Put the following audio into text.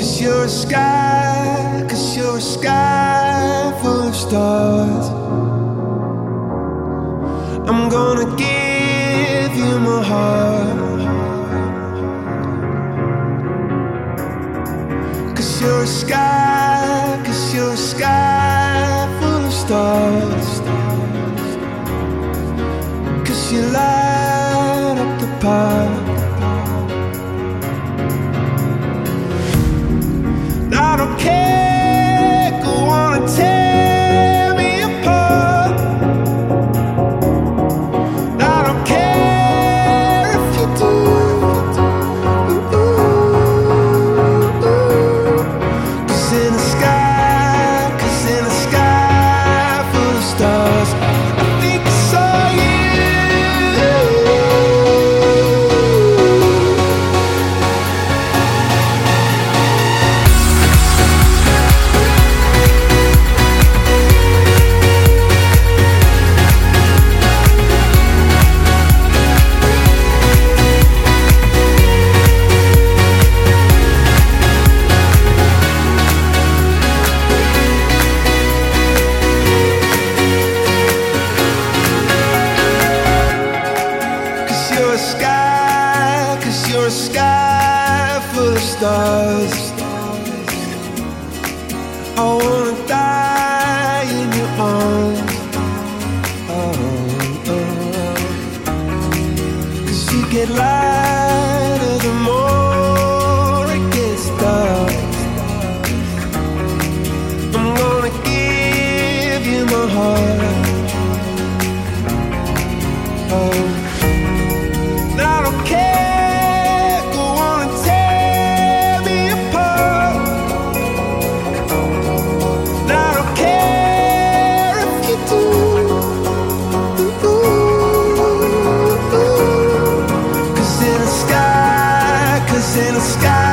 'Cause you're a sky full of stars. I'm gonna give you my heart. 'Cause you're a sky full of stars. 'Cause you light up the park. I don't care, go on and tear me apart. I don't care if you do. Cause in the sky full of stars, I think I saw you. Cause you're a sky full of stars. I wanna die in your arms. Oh, oh. Cause you get lighter the more it gets dark. I'm gonna give you my heart. Oh, I don't care, go on and tear me apart. I don't care if you do. Cause in the sky